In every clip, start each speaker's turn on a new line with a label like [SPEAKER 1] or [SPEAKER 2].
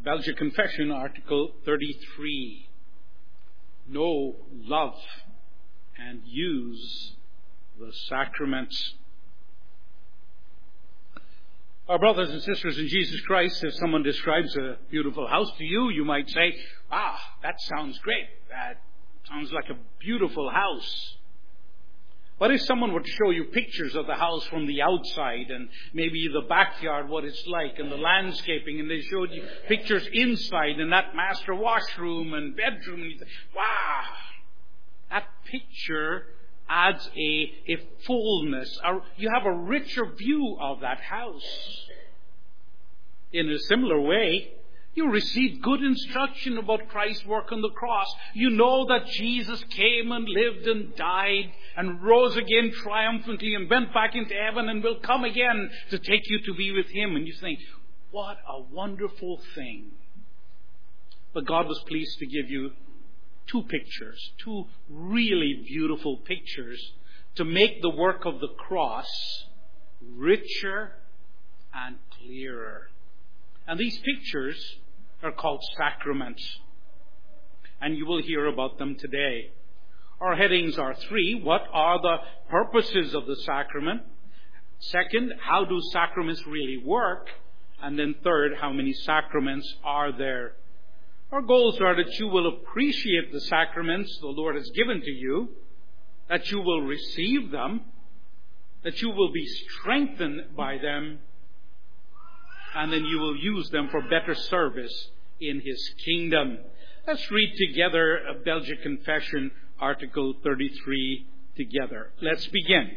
[SPEAKER 1] Belgian Confession, Article 33. Know, love, and use the sacraments. Our brothers and sisters in Jesus Christ, if someone describes a beautiful house to you, you might say, that sounds great. That sounds like a beautiful house. But if someone were to show you pictures of the house from the outside and maybe the backyard, what it's like, and the landscaping, and they showed you pictures inside and that master washroom and bedroom, and you think, wow, that picture adds a fullness. You have a richer view of that house. In a similar way, you receive good instruction about Christ's work on the cross. You know that Jesus came and lived and died and rose again triumphantly and went back into heaven and will come again to take you to be with Him. And you think, what a wonderful thing. But God was pleased to give you two pictures, two really beautiful pictures to make the work of the cross richer and clearer. And these pictures are called sacraments. And you will hear about them today. Our headings are 3. What are the purposes of the sacrament? 2nd, how do sacraments really work? And then 3rd, how many sacraments are there? Our goals are that you will appreciate the sacraments the Lord has given to you, that you will receive them, that you will be strengthened by them, and then you will use them for better service in His kingdom. Let's read together a Belgian Confession, Article 33 together. Let's begin.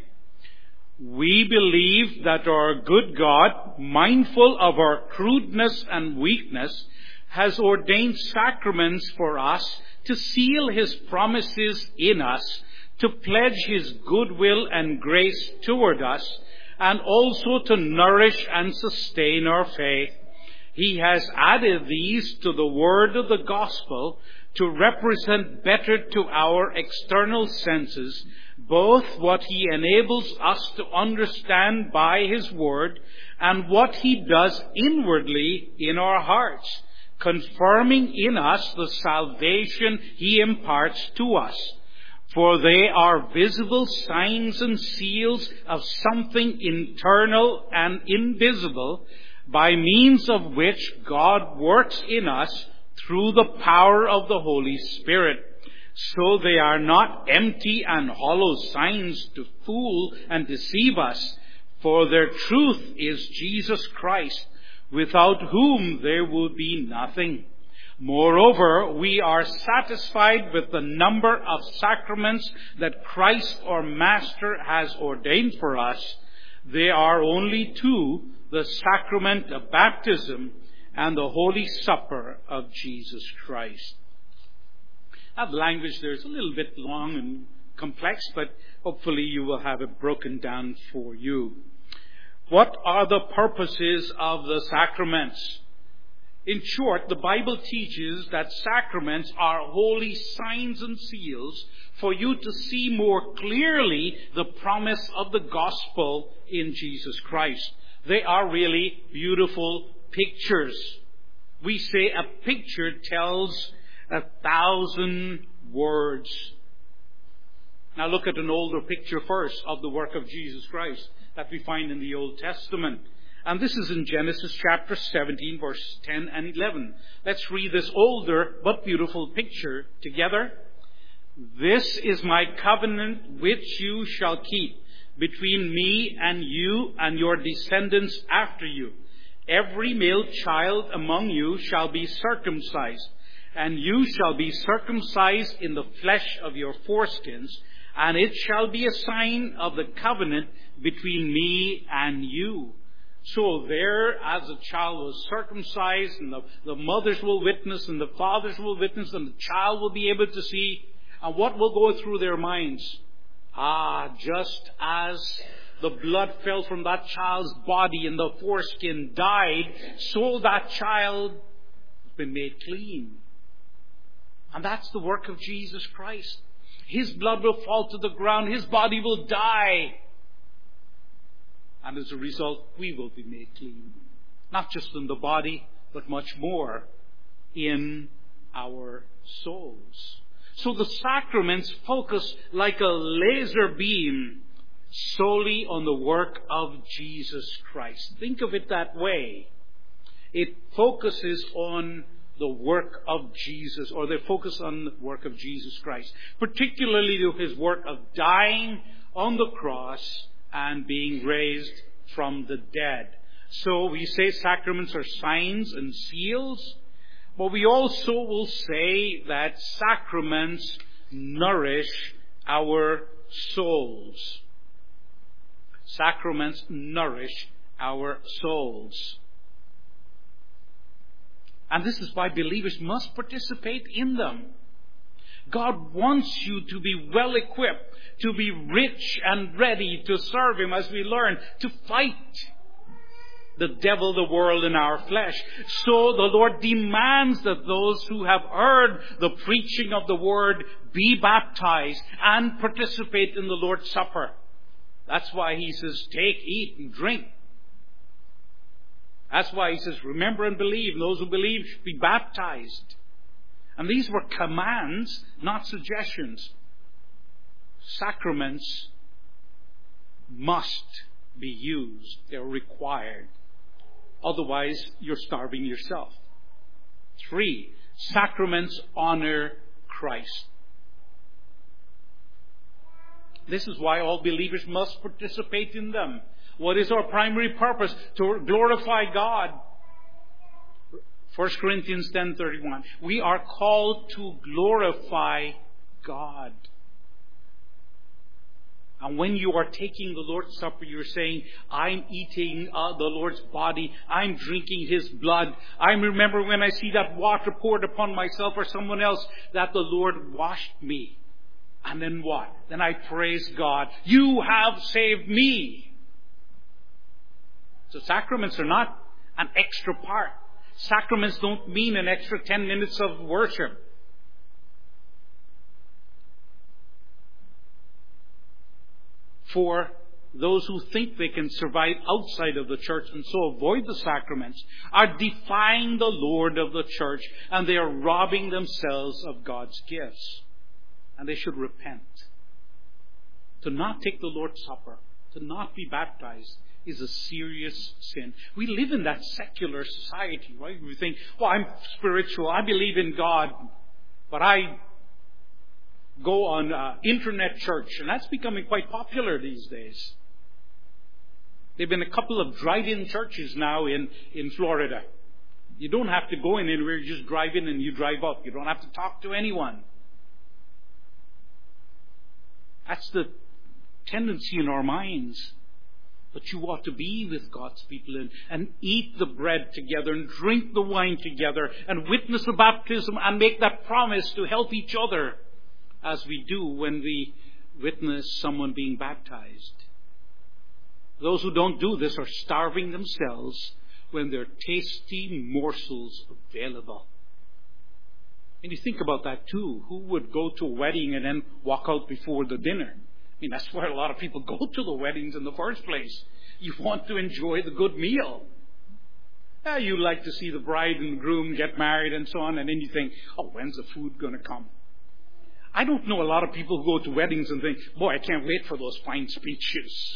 [SPEAKER 1] We believe that our good God, mindful of our crudeness and weakness, has ordained sacraments for us to seal His promises in us, to pledge His goodwill and grace toward us, and also to nourish and sustain our faith. He has added these to the word of the gospel to represent better to our external senses both what He enables us to understand by His word and what He does inwardly in our hearts, confirming in us the salvation He imparts to us. For they are visible signs and seals of something internal and invisible, by means of which God works in us through the power of the Holy Spirit. So they are not empty and hollow signs to fool and deceive us, for their truth is Jesus Christ, without whom there would be nothing. Moreover, we are satisfied with the number of sacraments that Christ our Master has ordained for us. There are only 2, the sacrament of baptism and the Holy Supper of Jesus Christ. Now, the language there is a little bit long and complex, but hopefully you will have it broken down for you. What are the purposes of the sacraments? In short, the Bible teaches that sacraments are holy signs and seals for you to see more clearly the promise of the gospel in Jesus Christ. They are really beautiful pictures. We say a picture tells 1,000 words. Now look at an older picture first of the work of Jesus Christ that we find in the Old Testament. And this is in Genesis chapter 17, verse 10 and 11. Let's read this older but beautiful picture together. This is my covenant which you shall keep between me and you and your descendants after you. Every male child among you shall be circumcised, and you shall be circumcised in the flesh of your foreskins, and it shall be a sign of the covenant between me and you. So there, as the child was circumcised, and the mothers will witness, and the fathers will witness, and the child will be able to see, and what will go through their minds? Just as the blood fell from that child's body and the foreskin died, so that child has been made clean. And that's the work of Jesus Christ. His blood will fall to the ground, His body will die. And as a result, we will be made clean. Not just in the body, but much more in our souls. So the sacraments focus like a laser beam solely on the work of Jesus Christ. Think of it that way. It focuses on the work of Jesus, or they focus on the work of Jesus Christ, particularly his work of dying on the cross and being raised from the dead. So we say sacraments are signs and seals, but we also will say that sacraments nourish our souls. Sacraments nourish our souls. And this is why believers must participate in them. God wants you to be well equipped, to be rich and ready to serve Him, as we learn, to fight the devil, the world, and our flesh. So the Lord demands that those who have heard the preaching of the Word be baptized and participate in the Lord's Supper. That's why He says, take, eat, and drink. That's why He says, remember and believe. Those who believe, be baptized. And these were commands, not suggestions. Sacraments must be used. They're required. Otherwise, you're starving yourself. 3, sacraments honor Christ. This is why all believers must participate in them. What is our primary purpose? To glorify God. 1 Corinthians 10:31. We are called to glorify God. And when you are taking the Lord's Supper, you're saying, I'm eating the Lord's body. I'm drinking His blood. I remember when I see that water poured upon myself or someone else, that the Lord washed me. And then what? Then I praise God. You have saved me. So sacraments are not an extra part. Sacraments don't mean an extra 10 minutes of worship. For those who think they can survive outside of the church and so avoid the sacraments are defying the Lord of the church, and they are robbing themselves of God's gifts. And they should repent. To not take the Lord's Supper, to not be baptized, is a serious sin. We live in that secular society, right? We think, well, I'm spiritual, I believe in God, but I go on internet church, and that's becoming quite popular these days. There have been a couple of drive-in churches now in Florida. You don't have to go in anywhere, you just drive in and you drive out. You don't have to talk to anyone. That's the tendency in our minds. But you ought to be with God's people and eat the bread together and drink the wine together and witness the baptism and make that promise to help each other, as we do when we witness someone being baptized. Those who don't do this are starving themselves when there are tasty morsels available. And you think about that too. Who would go to a wedding and then walk out before the dinner? I mean, that's why a lot of people go to the weddings in the first place. You want to enjoy the good meal. You like to see the bride and groom get married and so on, and then you think, oh, when's the food going to come? I don't know a lot of people who go to weddings and think, boy, I can't wait for those fine speeches.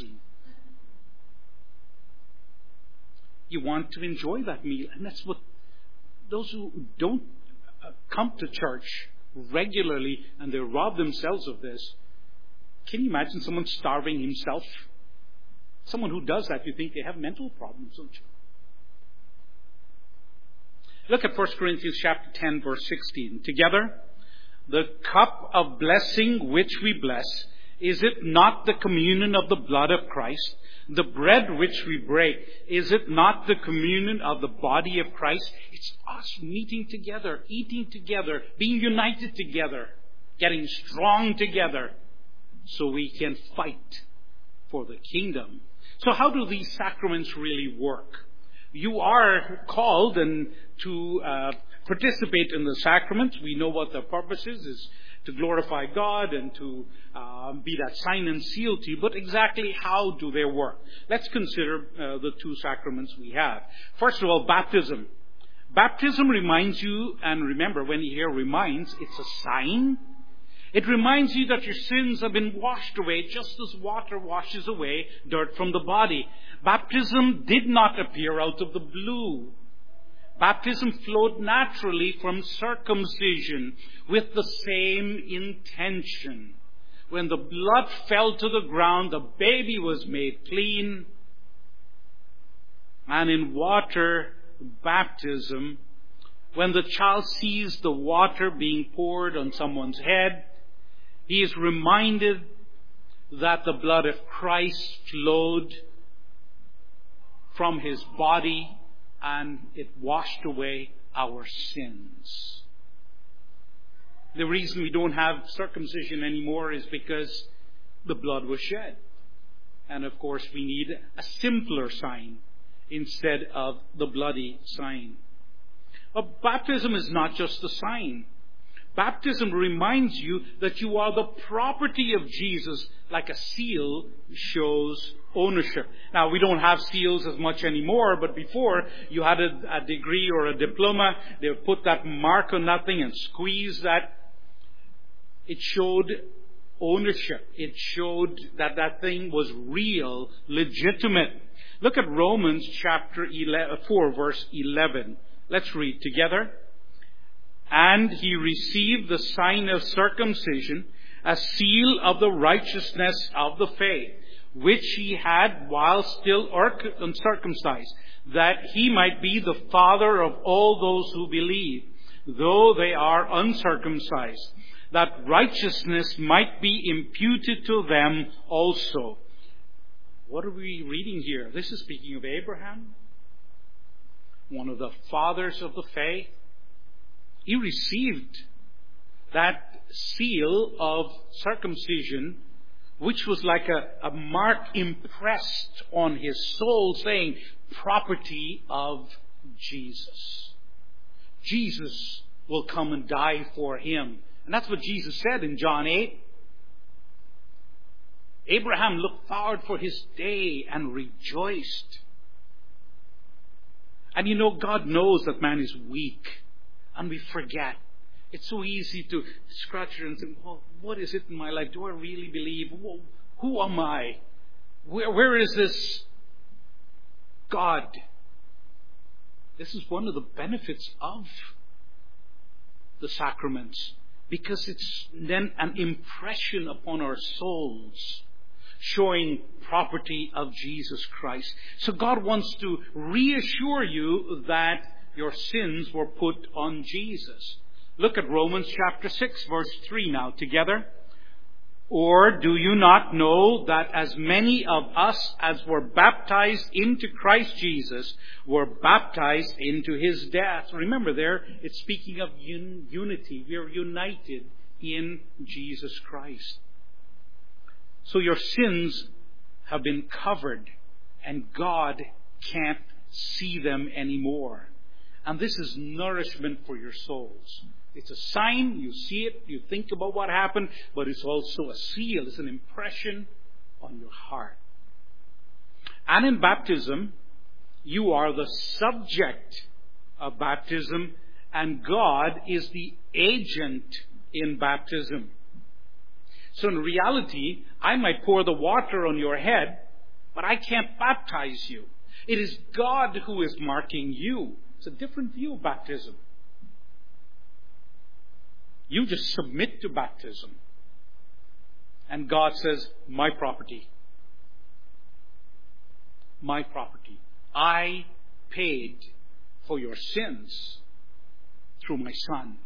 [SPEAKER 1] You want to enjoy that meal, and that's what those who don't come to church regularly and they rob themselves of this. Can you imagine someone starving himself? Someone who does that, you think they have mental problems, don't you? Look at 1 Corinthians chapter 10, verse 16. Together, the cup of blessing which we bless, is it not the communion of the blood of Christ? The bread which we break, is it not the communion of the body of Christ? It's us meeting together, eating together, being united together, getting strong together, so we can fight for the kingdom. So how do these sacraments really work? You are called to participate in the sacraments. We know what the purpose is to glorify God and to be that sign and seal to you. But exactly how do they work? Let's consider the two sacraments we have. First of all, baptism. Baptism reminds you, and remember, when you hear reminds, it's a sign. It reminds you that your sins have been washed away just as water washes away dirt from the body. Baptism did not appear out of the blue. Baptism flowed naturally from circumcision with the same intention. When the blood fell to the ground, the baby was made clean. And in water baptism, when the child sees the water being poured on someone's head, he is reminded that the blood of Christ flowed from his body and it washed away our sins. The reason we don't have circumcision anymore is because the blood was shed. And of course we need a simpler sign instead of the bloody sign. But baptism is not just a sign. Baptism reminds you that you are the property of Jesus, like a seal shows ownership. Now, we don't have seals as much anymore, but before, you had a degree or a diploma, they would put that mark on that thing and squeeze that. It showed ownership. It showed that that thing was real, legitimate. Look at Romans chapter 4, verse 11. Let's read together. And he received the sign of circumcision, a seal of the righteousness of the faith, which he had while still uncircumcised, that he might be the father of all those who believe, though they are uncircumcised, that righteousness might be imputed to them also. What are we reading here? This is speaking of Abraham, one of the fathers of the faith. He received that seal of circumcision, which was like a mark impressed on his soul, saying, property of Jesus. Jesus will come and die for him. And that's what Jesus said in John 8. Abraham looked forward for his day and rejoiced. And you know, God knows that man is weak. And we forget. It's so easy to scratch it and think, well, what is it in my life? Do I really believe? Who am I? Where is this God? This is one of the benefits of the sacraments, because it's then an impression upon our souls, showing property of Jesus Christ. So God wants to reassure you that your sins were put on Jesus. Look at Romans chapter 6, verse 3 now together. Or do you not know that as many of us as were baptized into Christ Jesus were baptized into his death? Remember there, it's speaking of unity. We are united in Jesus Christ. So your sins have been covered and God can't see them anymore. And this is nourishment for your souls. It's a sign, you see it, you think about what happened, but it's also a seal, it's an impression on your heart. And in baptism, you are the subject of baptism, and God is the agent in baptism. So in reality, I might pour the water on your head, but I can't baptize you. It is God who is marking you. It's a different view of baptism. You just submit to baptism. And God says, my property. My property. I paid for your sins through my Son.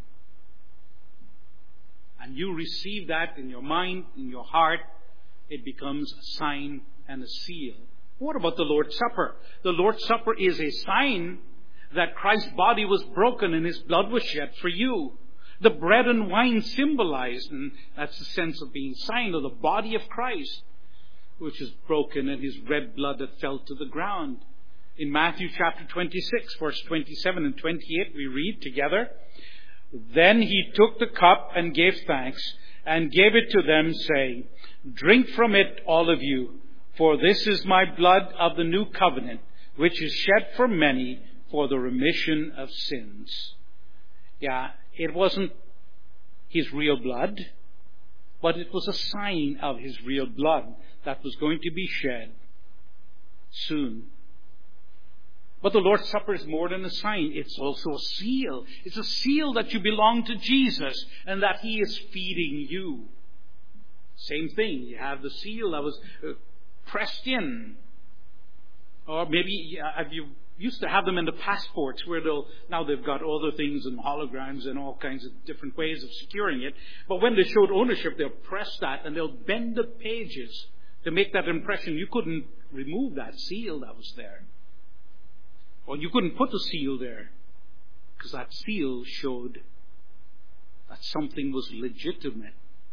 [SPEAKER 1] And you receive that in your mind, in your heart. It becomes a sign and a seal. What about the Lord's Supper? The Lord's Supper is a sign that Christ's body was broken and his blood was shed for you. The bread and wine symbolized, and that's the sense of being sign of the body of Christ, which is broken, and his red blood that fell to the ground. In Matthew chapter 26, verse 27 and 28, we read together, Then he took the cup and gave thanks, and gave it to them, saying, Drink from it, all of you, for this is my blood of the new covenant, which is shed for many for the remission of sins. Yeah, it wasn't his real blood, but it was a sign of his real blood that was going to be shed soon. But the Lord's Supper is more than a sign. It's also a seal. It's a seal that you belong to Jesus and that He is feeding you. Same thing. You have the seal that was pressed in. Or maybe you used to have them in the passports where now they've got other things and holograms and all kinds of different ways of securing it. But when they showed ownership, they'll press that and they'll bend the pages to make that impression. You couldn't remove that seal that was there. Or you couldn't put the seal there because that seal showed that something was legitimate.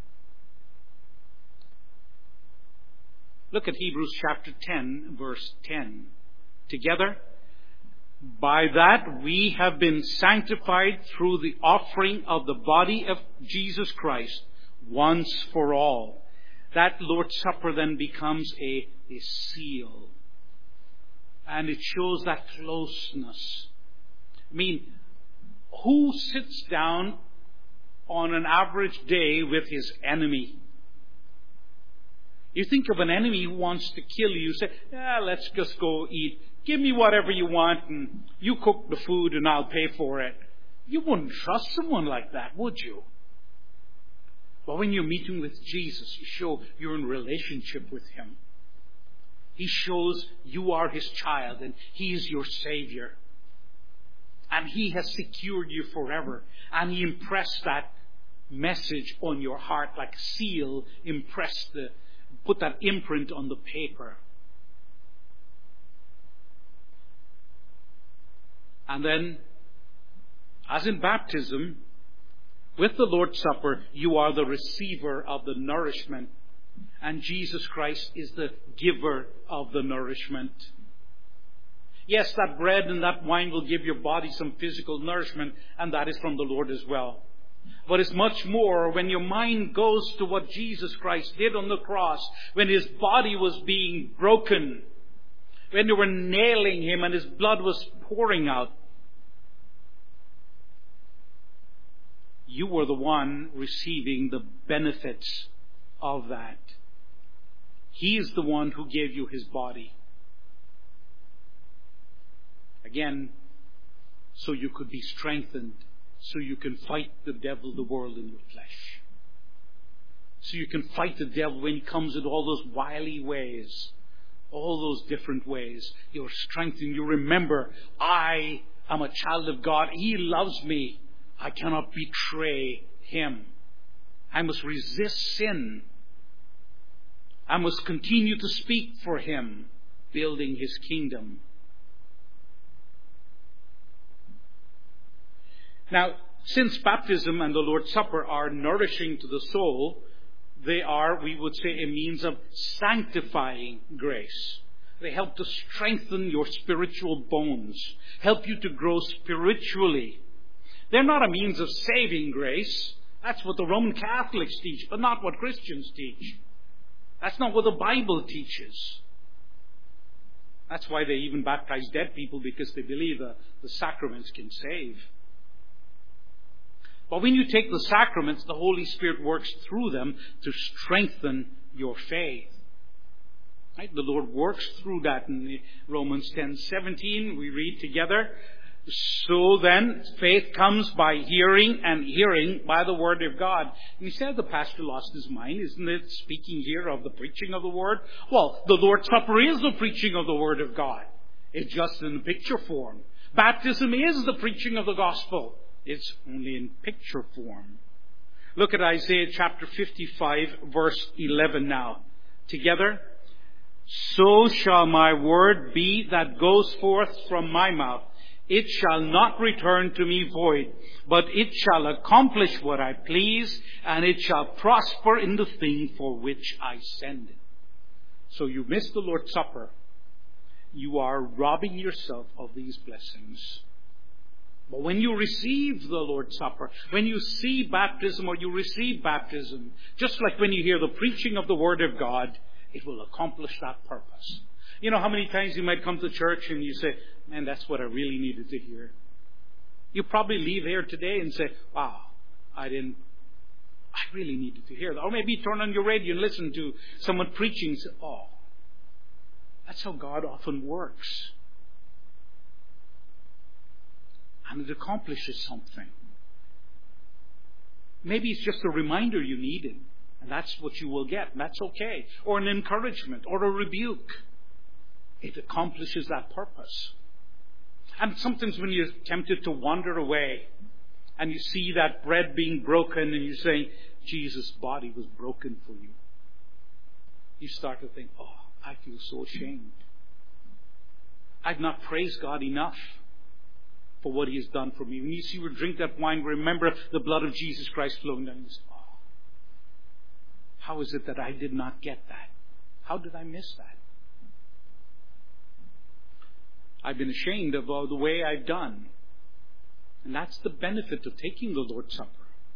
[SPEAKER 1] Look at Hebrews chapter 10, verse 10. Together, by that we have been sanctified through the offering of the body of Jesus Christ once for all. That Lord's Supper then becomes a seal. And it shows that closeness. I mean, who sits down on an average day with his enemy? You think of an enemy who wants to kill you. Say, let's just go eat. Give me whatever you want and you cook the food and I'll pay for it. You wouldn't trust someone like that, would you? But when you're meeting with Jesus, you show you're in relationship with Him. He shows you are His child and He is your Savior. And He has secured you forever. And He impressed that message on your heart like a seal, put that imprint on the paper. And then, as in baptism, with the Lord's Supper, you are the receiver of the nourishment. And Jesus Christ is the giver of the nourishment. Yes, that bread and that wine will give your body some physical nourishment, and that is from the Lord as well. But it's much more when your mind goes to what Jesus Christ did on the cross, when His body was being broken, when they were nailing Him and His blood was pouring out. You were the one receiving the benefits of that. He is the one who gave you His body. Again, so you could be strengthened, so you can fight the devil, the world in your flesh. So you can fight the devil when he comes in all those wily ways, all those different ways. You're strengthened. You remember, I am a child of God. He loves me. I cannot betray Him. I must resist sin. I must continue to speak for Him, building His kingdom. Now, since baptism and the Lord's Supper are nourishing to the soul, they are, we would say, a means of sanctifying grace. They help to strengthen your spiritual bones, help you to grow spiritually. They're not a means of saving grace. That's what the Roman Catholics teach, but not what Christians teach. That's not what the Bible teaches. That's why they even baptize dead people, because they believe the sacraments can save. But when you take the sacraments, the Holy Spirit works through them to strengthen your faith. Right? The Lord works through that in Romans 10:17. We read together. So then, faith comes by hearing, and hearing by the Word of God. You said the pastor lost his mind. Isn't it speaking here of the preaching of the Word? Well, the Lord's Supper is the preaching of the Word of God. It's just in picture form. Baptism is the preaching of the gospel. It's only in picture form. Look at Isaiah chapter 55, verse 11 now. Together. So shall my word be that goes forth from my mouth. It shall not return to me void, but it shall accomplish what I please, and it shall prosper in the thing for which I send it. So you miss the Lord's Supper. You are robbing yourself of these blessings. But when you receive the Lord's Supper, when you see baptism or you receive baptism, just like when you hear the preaching of the Word of God, it will accomplish that purpose. You know how many times you might come to church and you say, man, that's what I really needed to hear. You probably leave here today and say, wow, I really needed to hear that. Or maybe turn on your radio and listen to someone preaching and say, oh, that's how God often works. And it accomplishes something. Maybe it's just a reminder you needed. And that's what you will get. And that's okay. Or an encouragement. Or a rebuke. It accomplishes that purpose. And sometimes when you're tempted to wander away and you see that bread being broken and you say, Jesus' body was broken for you. You start to think, oh, I feel so ashamed. I've not praised God enough for what He has done for me. When you see or drink that wine, remember the blood of Jesus Christ flowing down. You say, oh, how is it that I did not get that? How did I miss that? I've been ashamed of the way I've done. And that's the benefit of taking the Lord's Supper.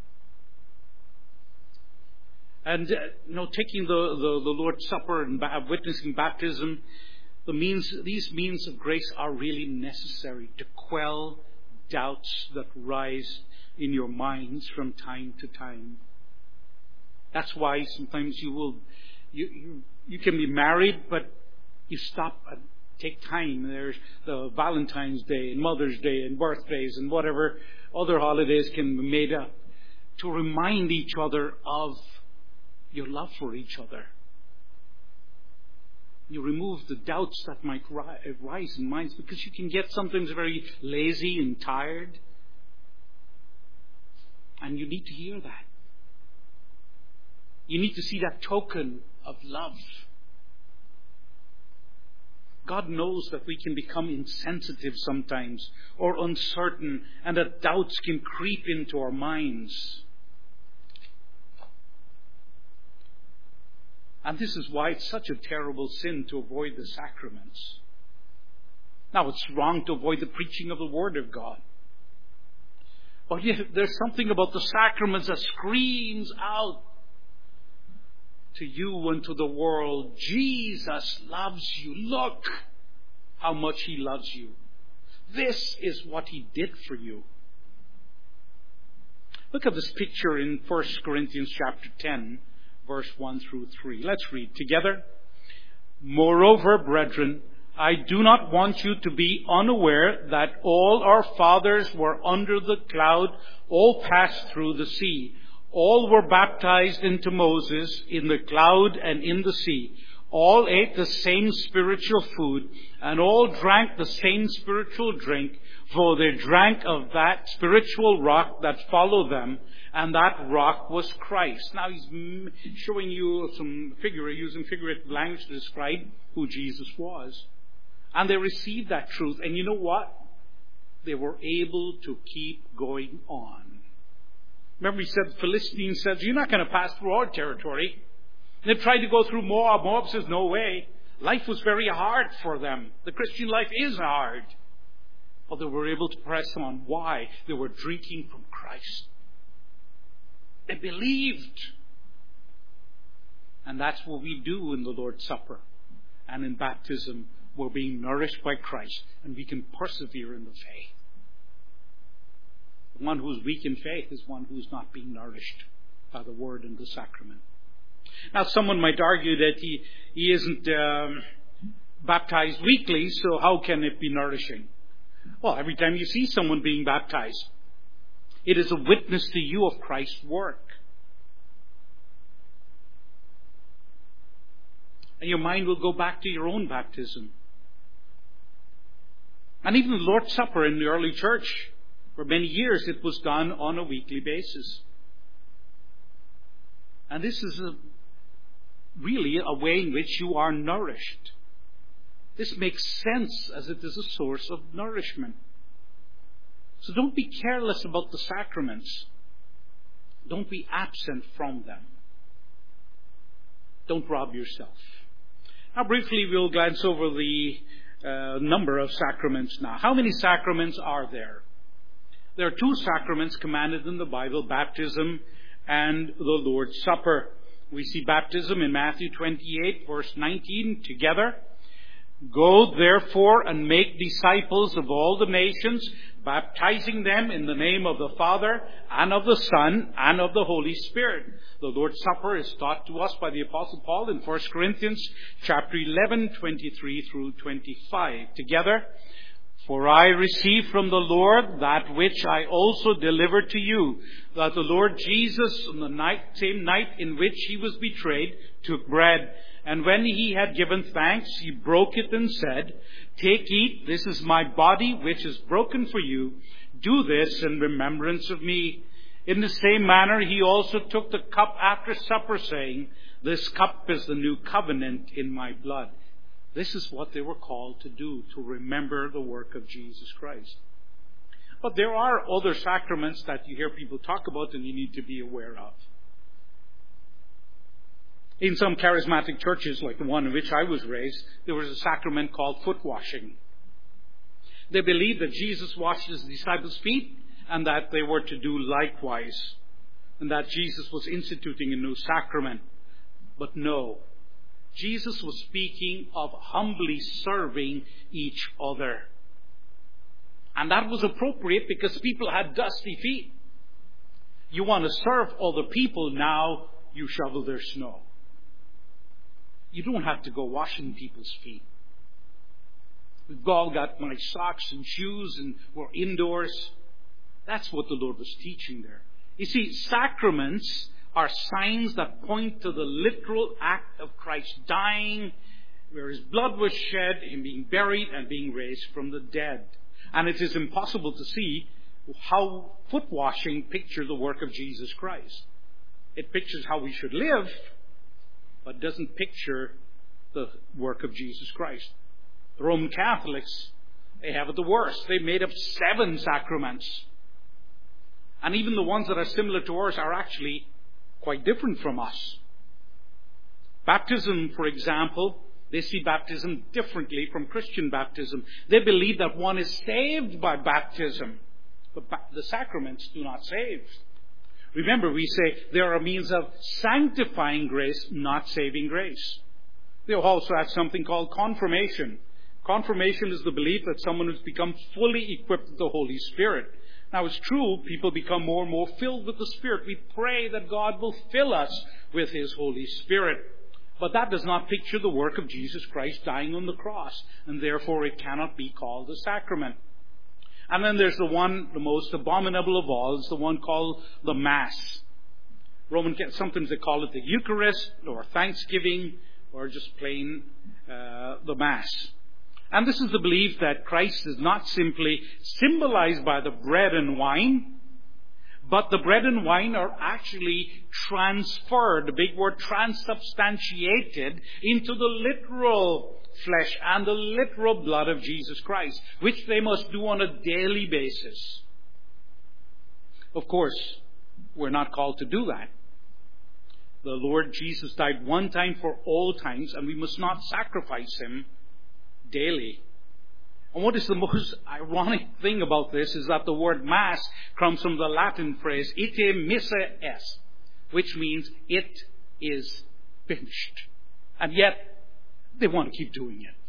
[SPEAKER 1] And, taking the Lord's Supper and witnessing baptism, these means of grace are really necessary to quell doubts that rise in your minds from time to time. That's why sometimes you can be married, but you stop and take time. There's the Valentine's Day and Mother's Day and birthdays and whatever other holidays can be made up to remind each other of your love for each other. You remove the doubts that might rise in minds, because you can get sometimes very lazy and tired. And you need to hear that. You need to see that token of love. God knows that we can become insensitive sometimes or uncertain, and that doubts can creep into our minds. And this is why it's such a terrible sin to avoid the sacraments. Now, it's wrong to avoid the preaching of the Word of God. But yet, there's something about the sacraments that screams out to you and to the world, Jesus loves you. Look how much He loves you. This is what He did for you. Look at this picture in 1 Corinthians chapter 10, verse 1 through 3. Let's read together. Moreover, brethren, I do not want you to be unaware that all our fathers were under the cloud, all passed through the sea. All were baptized into Moses in the cloud and in the sea. All ate the same spiritual food, and all drank the same spiritual drink, for they drank of that spiritual rock that followed them, and that rock was Christ. Now he's showing you using figurative language to describe who Jesus was. And they received that truth, and you know what? They were able to keep going on. Remember, he said, the Philistine says, you're not going to pass through our territory. And they tried to go through Moab. Moab says, no way. Life was very hard for them. The Christian life is hard. But they were able to press on. Why? They were drinking from Christ. They believed. And that's what we do in the Lord's Supper. And in baptism, we're being nourished by Christ. And we can persevere in the faith. One who is weak in faith is one who is not being nourished by the Word and the sacrament. Now, someone might argue that he isn't baptized weekly, so how can it be nourishing? Well, every time you see someone being baptized, it is a witness to you of Christ's work. And your mind will go back to your own baptism. And even the Lord's Supper in the early church, for many years, it was done on a weekly basis. And this is really a way in which you are nourished. This makes sense as it is a source of nourishment. So don't be careless about the sacraments. Don't be absent from them. Don't rob yourself. Now briefly we'll glance over the number of sacraments now. How many sacraments are there? There are two sacraments commanded in the Bible, baptism and the Lord's Supper. We see baptism in Matthew 28, verse 19, together. Go therefore and make disciples of all the nations, baptizing them in the name of the Father and of the Son and of the Holy Spirit. The Lord's Supper is taught to us by the Apostle Paul in 1 Corinthians chapter 11, 23 through 25. Together, for I received from the Lord that which I also delivered to you, that the Lord Jesus, on the same night in which he was betrayed, took bread. And when he had given thanks, he broke it and said, Take, eat, this is my body which is broken for you. Do this in remembrance of me. In the same manner he also took the cup after supper, saying, This cup is the new covenant in my blood. This is what they were called to do, to remember the work of Jesus Christ. But there are other sacraments that you hear people talk about and you need to be aware of. In some charismatic churches, like the one in which I was raised, there was a sacrament called foot washing. They believed that Jesus washed his disciples' feet and that they were to do likewise, and that Jesus was instituting a new sacrament. But no, Jesus was speaking of humbly serving each other. And that was appropriate because people had dusty feet. You want to serve other people, now you shovel their snow. You don't have to go washing people's feet. We've all got nice socks and shoes and we're indoors. That's what the Lord was teaching there. You see, sacraments are signs that point to the literal act of Christ dying, where his blood was shed, in being buried and being raised from the dead. And it is impossible to see how foot washing pictures the work of Jesus Christ. It pictures how we should live, but doesn't picture the work of Jesus Christ. The Roman Catholics, they have it the worst. They made up 7 sacraments. And even the ones that are similar to ours are actually quite different from us. Baptism, for example, they see baptism differently from Christian baptism. They believe that one is saved by baptism, but the sacraments do not save. Remember, we say there are means of sanctifying grace, not saving grace. They also have something called confirmation. Confirmation is the belief that someone has become fully equipped with the Holy Spirit. Now, it's true, people become more and more filled with the Spirit. We pray that God will fill us with his Holy Spirit. But that does not picture the work of Jesus Christ dying on the cross, and therefore it cannot be called a sacrament. And then there's the most abominable of all, is the one called the Mass. Sometimes they call it the Eucharist, or Thanksgiving, or just plain the Mass. And this is the belief that Christ is not simply symbolized by the bread and wine, but the bread and wine are actually transferred, the big word transubstantiated, into the literal flesh and the literal blood of Jesus Christ, which they must do on a daily basis. Of course, we're not called to do that. The Lord Jesus died one time for all times, and we must not sacrifice him daily. And what is the most ironic thing about this is that the word Mass comes from the Latin phrase ite missa est, which means it is finished. And yet, they want to keep doing it.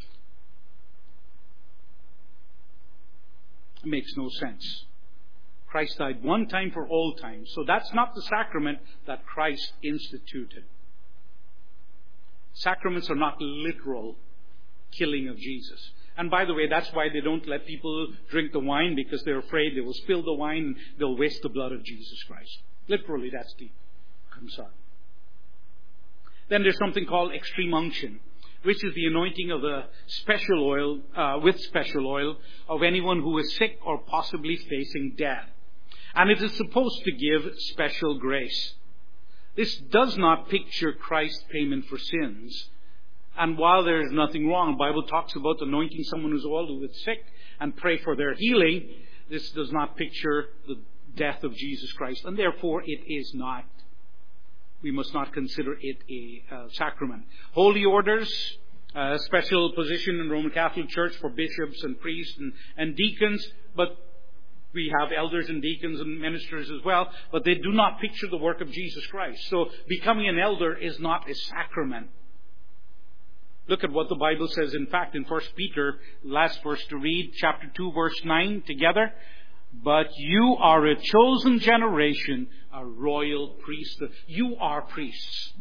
[SPEAKER 1] It makes no sense. Christ died one time for all time. So that's not the sacrament that Christ instituted. Sacraments are not literal killing of Jesus. And by the way, that's why they don't let people drink the wine, because they're afraid they will spill the wine and they'll waste the blood of Jesus Christ. Literally, that's the concern. Then there's something called extreme unction, which is the anointing of the special oil, with special oil, of anyone who is sick or possibly facing death. And it is supposed to give special grace. This does not picture Christ's payment for sins. And while there is nothing wrong, the Bible talks about anointing someone who's old, who is sick, and pray for their healing. This does not picture the death of Jesus Christ. And therefore, it is not. We must not consider it a sacrament. Holy orders, a special position in the Roman Catholic Church for bishops and priests and deacons, but we have elders and deacons and ministers as well, but they do not picture the work of Jesus Christ. So becoming an elder is not a sacrament. Look at what the Bible says. In fact, in 1 Peter, last verse to read, chapter 2, verse 9 together. But you are a chosen generation, a royal priesthood. You are priests.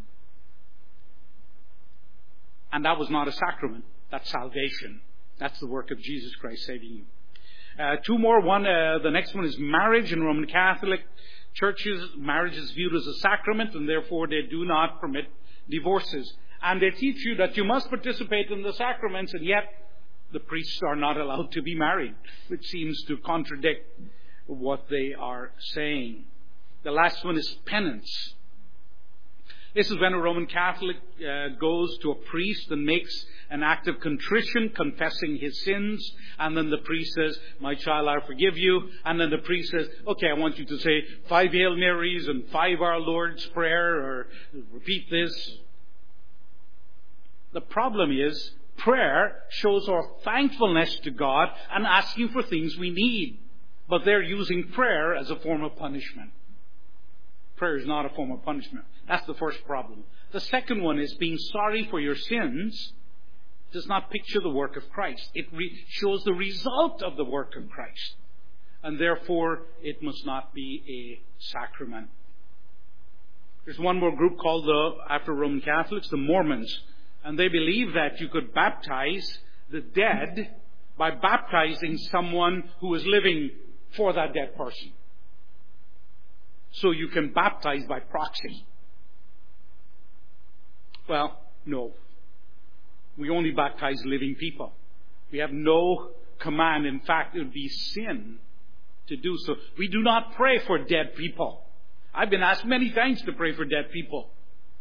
[SPEAKER 1] And that was not a sacrament. That's salvation. That's the work of Jesus Christ saving you. Two more. The next one is marriage. In Roman Catholic churches, marriage is viewed as a sacrament, and therefore they do not permit divorces. And they teach you that you must participate in the sacraments, and yet the priests are not allowed to be married, which seems to contradict what they are saying. The last one is penance. This is when a Roman Catholic goes to a priest and makes an act of contrition, confessing his sins, and then the priest says, "My child, I forgive you." And then the priest says, "Okay, I want you to say 5 Hail Marys and 5 Our Lord's Prayer, or repeat this." The problem is, prayer shows our thankfulness to God and asking for things we need. But they're using prayer as a form of punishment. Prayer is not a form of punishment. That's the first problem. The second one is being sorry for your sins does not picture the work of Christ. It shows the result of the work of Christ. And therefore, it must not be a sacrament. There's one more group called, after Roman Catholics, the Mormons. And they believe that you could baptize the dead by baptizing someone who is living for that dead person. So you can baptize by proxy. Well, no. We only baptize living people. We have no command. In fact, it would be sin to do so. We do not pray for dead people. I've been asked many times to pray for dead people.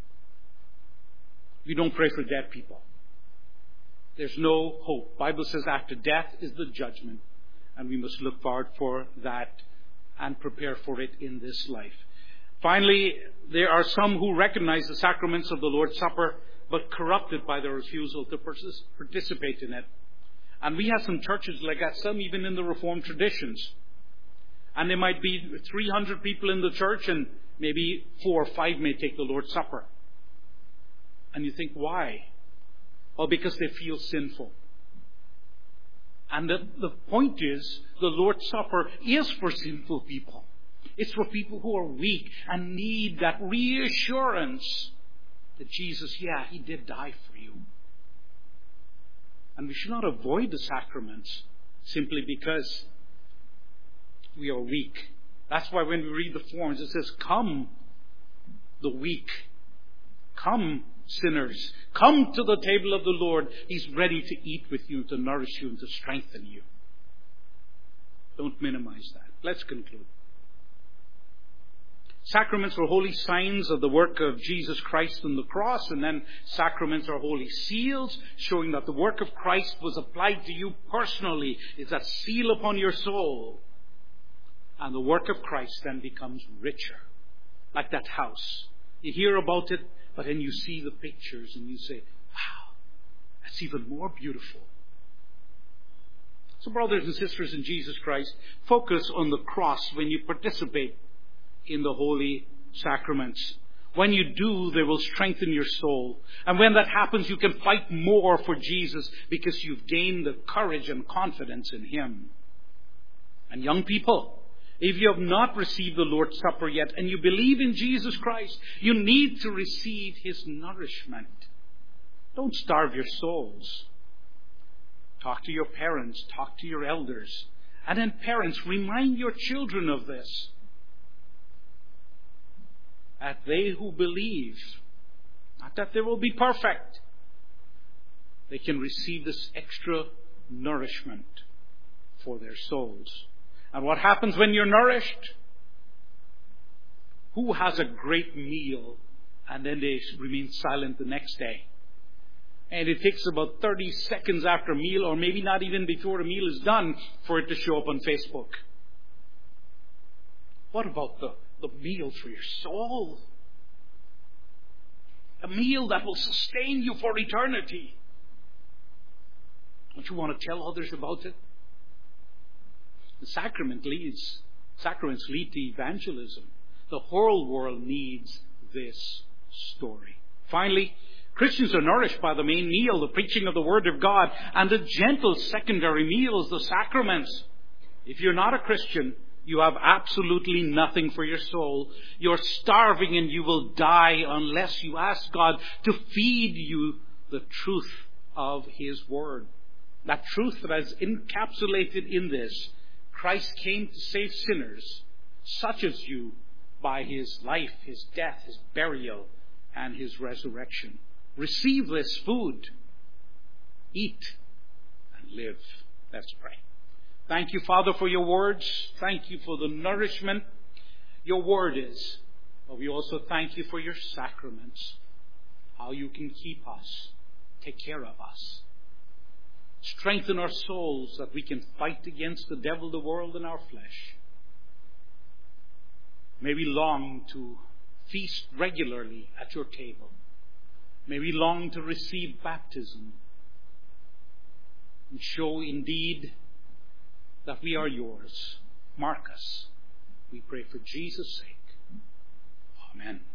[SPEAKER 1] We don't pray for dead people. There's no hope. The Bible says after death is the judgment. And we must look forward for that and prepare for it in this life. Finally, there are some who recognize the sacraments of the Lord's Supper, but corrupted by their refusal to participate in it. And we have some churches like that, some even in the Reformed traditions. And there might be 300 people in the church, and maybe 4 or 5 may take the Lord's Supper. And you think, why? Well, because they feel sinful. And the point is, the Lord's Supper is for sinful people. It's for people who are weak and need that reassurance that Jesus, He did die for you. And we should not avoid the sacraments simply because we are weak. That's why when we read the forms, it says, "Come, the weak. Come, sinners. Come to the table of the Lord. He's ready to eat with you, to nourish you, and to strengthen you." Don't minimize that. Let's conclude. Sacraments are holy signs of the work of Jesus Christ on the cross, and then sacraments are holy seals, showing that the work of Christ was applied to you personally. It's that seal upon your soul. And the work of Christ then becomes richer. Like that house. You hear about it, but then you see the pictures and you say, wow, that's even more beautiful. So brothers and sisters in Jesus Christ, focus on the cross when you participate in the holy sacraments. When you do, they will strengthen your soul. And when that happens, you can fight more for Jesus because you've gained the courage and confidence in Him. And young people, if you have not received the Lord's Supper yet and you believe in Jesus Christ, you need to receive His nourishment. Don't starve your souls. Talk to your parents. Talk to your elders. And then parents, remind your children of this. That they who believe, not that they will be perfect, they can receive this extra nourishment for their souls. And what happens when you're nourished? Who has a great meal and then they remain silent the next day? And it takes about 30 seconds after a meal, or maybe not even before a meal is done, for it to show up on Facebook. What about the meal for your soul? A meal that will sustain you for eternity. Don't you want to tell others about it? The sacraments lead to evangelism. The whole world needs this story. Finally, Christians are nourished by the main meal, the preaching of the Word of God, and the gentle secondary meals, the sacraments. If you're not a Christian, you have absolutely nothing for your soul. You're starving and you will die unless you ask God to feed you the truth of His Word. That truth that is encapsulated in this. Christ came to save sinners, such as you, by His life, His death, His burial, and His resurrection. Receive this food. Eat and live. Let's pray. Thank you, Father, for your words. Thank you for the nourishment your word is. But we also thank you for your sacraments. How you can keep us, take care of us. Strengthen our souls that we can fight against the devil, the world, and our flesh. May we long to feast regularly at your table. May we long to receive baptism and show indeed that we are yours. Mark us. We pray for Jesus' sake. Amen.